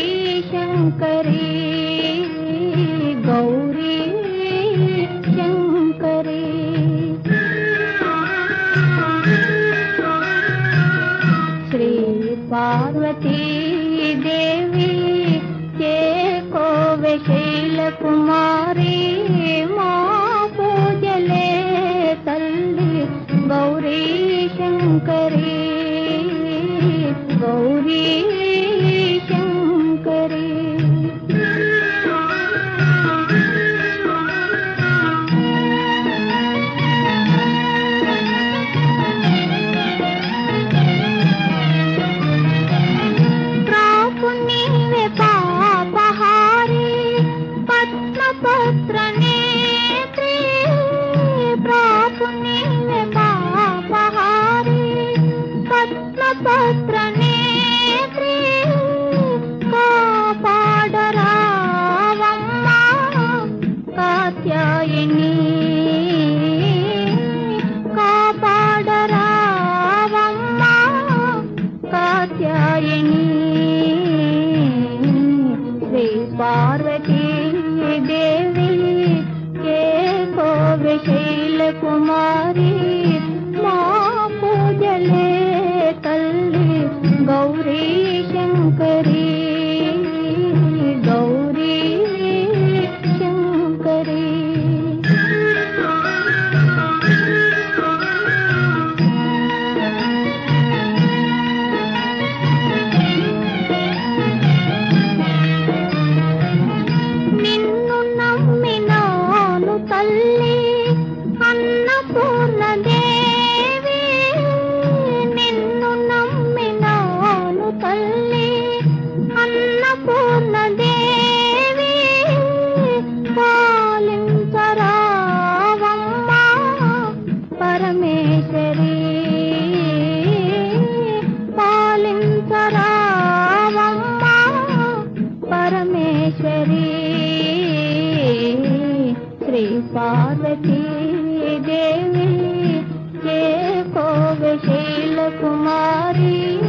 शङ्करी गौरी शङ्करी श्री पार्वती देवी चेकोवे शैलकुमारी मा पूजले तल्ली गौरी शङ्करी गौरी शङ्करी प्रापुनीवे पापहारी पद्मपत्र नेत्री प्रापुनीवे पापहारी पद्मपत्र नेत्री कापाडरावम्मा कात्यायिनी कापाडरावम्मा कात्यायिनी श्री पार्वती देवी चेकोवे शैलकुमारी मा पूजले तल्ली गौरी शङ्करी गौरी शङ्करी నిన్ను నమ్మినాను తల్లి అన్నపూర్ణ దేవి నిన్ను నమ్మినాను తల్లి అన్నపూర్ణ దేవి పాలించరావమ్మా పరమేశ్వరి పాలించరావమ్మా పరమేశ్వరి श्री पार्वती देवी चेकोवे शैलकुमारी